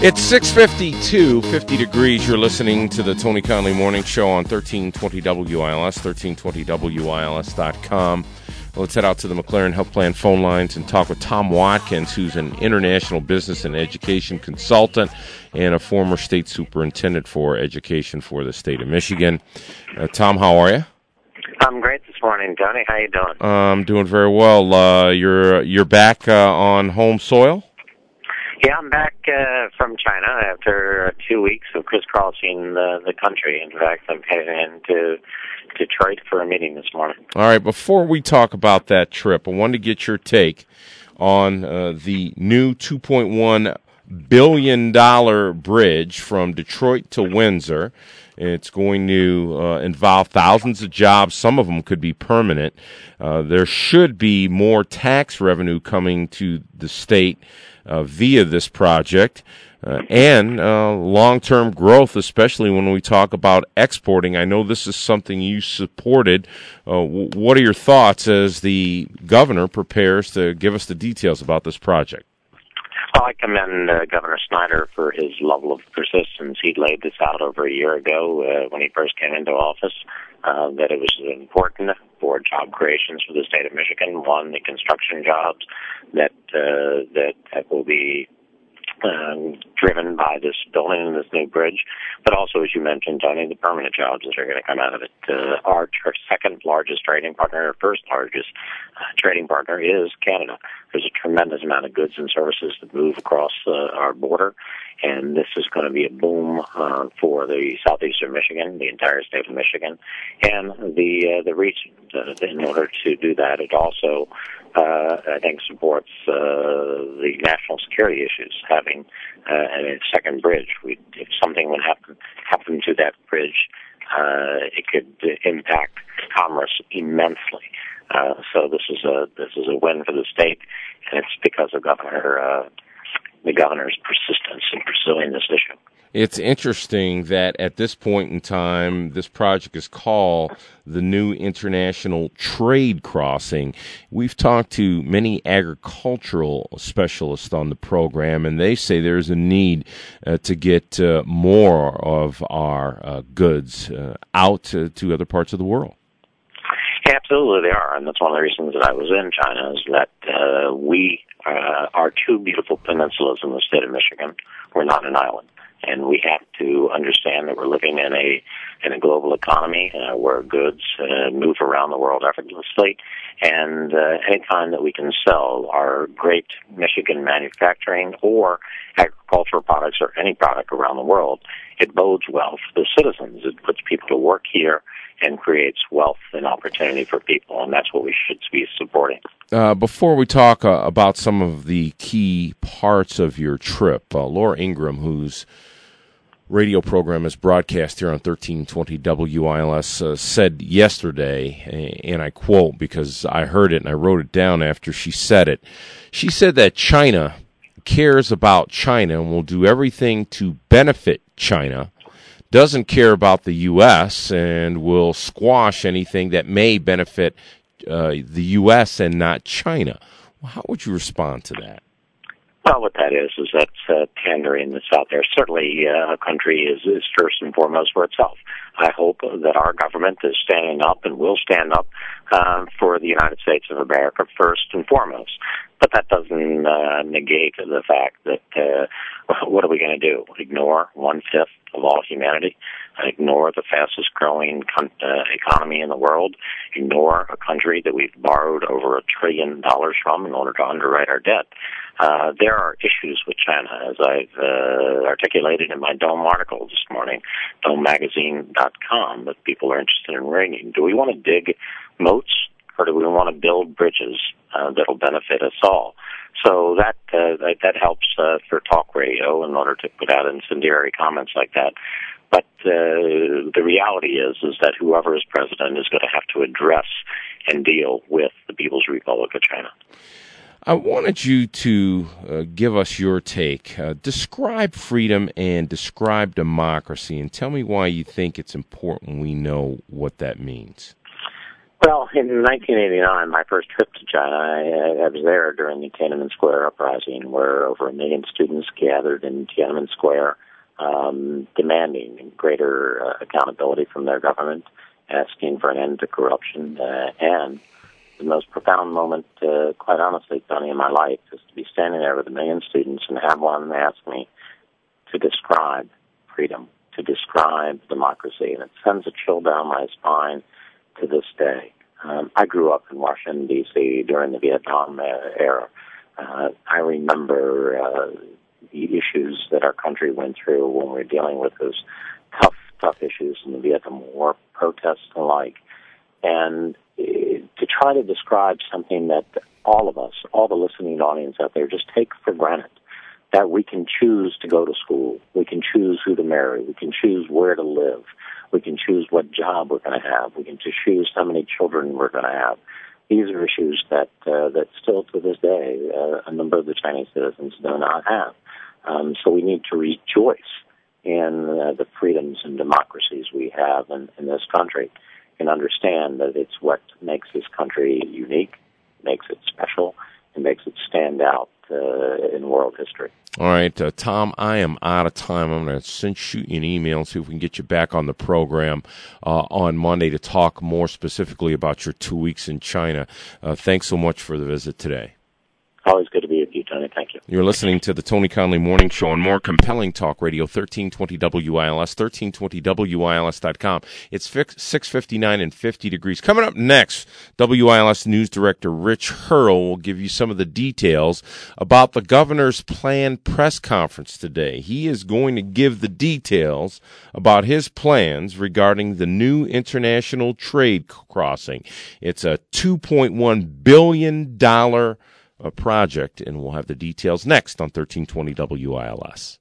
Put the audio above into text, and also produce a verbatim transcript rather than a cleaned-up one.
It's six fifty-two, fifty degrees. You're listening to the Tony Conley Morning Show on thirteen twenty W I L S, thirteen twenty W I L S dot com. Let's head out to the McLaren Health Plan phone lines and talk with Tom Watkins, who's an international business and education consultant and a former state superintendent for education for the state of Michigan. Uh, Tom, how are you? I'm great this morning, Tony. How you doing? I'm doing very well. Uh, you're you're back uh, on home soil? Yeah, I'm back uh, from China after two weeks of crisscrossing the, the country. In fact, I'm heading into Detroit for a meeting this morning. All right, before we talk about that trip, I wanted to get your take on uh, the new two point one billion dollars bridge from Detroit to Windsor. It's going to uh, involve thousands of jobs. Some of them could be permanent. Uh, there should be more tax revenue coming to the state uh, via this project uh, and uh, long-term growth, especially when we talk about exporting. I know this is something you supported. Uh, w- what are your thoughts as the governor prepares to give us the details about this project? Well, I commend uh, Governor Snyder for his level of persistence. He laid this out over a year ago uh, when he first came into office, uh, that it was important for job creations for the state of Michigan. One, the construction jobs that uh, that, that will be Um, driven by this building and this new bridge, but also, as you mentioned, Tony, the permanent jobs that are going to come out of it. Uh, our, our second largest trading partner, our first largest uh, trading partner is Canada. There's a tremendous amount of goods and services that move across uh, our border, and this is going to be a boom uh, for the southeastern Michigan, the entire state of Michigan, and the uh, the region. Uh, in order to do that, it also, uh, I think, supports uh, the national security issues. Having uh, a second bridge, we, if something would happen happen to that bridge, uh, it could impact commerce immensely. Uh, so this is a this is a win for the state, and it's because of Governor uh, the governor's persistence in pursuing this issue. It's interesting that at this point in time, this project is called the New International Trade Crossing. We've talked to many agricultural specialists on the program, and they say there's a need uh, to get uh, more of our uh, goods uh, out to, to other parts of the world. Yeah, absolutely, they are, and that's one of the reasons that I was in China, is that uh, we uh, are two beautiful peninsulas in the state of Michigan. We're not an island. And we have to understand that we're living in a in a global economy uh, where goods uh, move around the world effortlessly. And uh, any time that we can sell our great Michigan manufacturing or agricultural products or any product around the world, it bodes well for the citizens. It puts people to work here and creates wealth and opportunity for people, and that's what we should be supporting. Uh, before we talk uh, about some of the key parts of your trip, uh, Laura Ingraham, who's radio program is broadcast here on thirteen twenty W I L S, uh, said yesterday, and I quote because I heard it and I wrote it down after she said it. She said that China cares about China and will do everything to benefit China, doesn't care about the U S, and will squash anything that may benefit uh, the U S and not China. How would you respond to that? Well, what that is, is that's uh, pandering that's out there. Certainly, uh, a country is, is first and foremost for itself. I hope that our government is standing up and will stand up uh, for the United States of America first and foremost. But that doesn't uh, negate the fact that uh, what are we going to do? Ignore one-fifth of all humanity? Ignore the fastest-growing con- uh, economy in the world? Ignore a country that we've borrowed over a trillion dollars from in order to underwrite our debt? Uh, there are issues with China, as I've uh, articulated in my Dome article this morning, dome magazine dot com, that people are interested in reading. Do we want to dig moats, or do we want to build bridges uh, that will benefit us all? So that uh, that, that helps uh, for talk radio in order to put out incendiary comments like that. But uh, the reality is is that whoever is president is going to have to address and deal with the People's Republic of China. I wanted you to uh, give us your take. Uh, describe freedom and describe democracy, and tell me why you think it's important we know what that means. Well, in nineteen eighty-nine, my first trip to China, I, I was there during the Tiananmen Square uprising, where over a million students gathered in Tiananmen Square, um, demanding greater uh, accountability from their government, asking for an end to corruption, uh, and the most profound moment, uh, quite honestly, Tony, in my life, is to be standing there with a million students and have one ask me to describe freedom, to describe democracy, and it sends a chill down my spine to this day. Um, I grew up in Washington, D C during the Vietnam uh, era. Uh, I remember uh, the issues that our country went through when we were dealing with those tough, tough issues in the Vietnam War, protests and the like. And uh, to try to describe something that all of us, all the listening audience out there, just take for granted, that we can choose to go to school, we can choose who to marry, we can choose where to live, we can choose what job we're going to have, we can choose how many children we're going to have. These are issues that uh, that still to this day uh, a number of the Chinese citizens do not have. Um, so we need to rejoice in uh, the freedoms and democracies we have in, in this country, and understand that it's what makes this country unique, makes it special, and makes it stand out uh, in world history. All right, uh, Tom, I am out of time. I'm going to send shoot you an email and see if we can get you back on the program uh, on Monday to talk more specifically about your two weeks in China. Uh, thanks so much for the visit today. Always good to be with you, Tony. Thank you. You're listening to the Tony Conley Morning Show on more compelling talk radio, thirteen twenty W I L S, thirteen twenty W I L S dot com. It's six fifty-nine and fifty degrees. Coming up next, W I L S News Director Rich Hurl will give you some of the details about the governor's planned press conference today. He is going to give the details about his plans regarding the new international trade crossing. It's a two point one billion dollars a project, and we'll have the details next on thirteen twenty W I L S.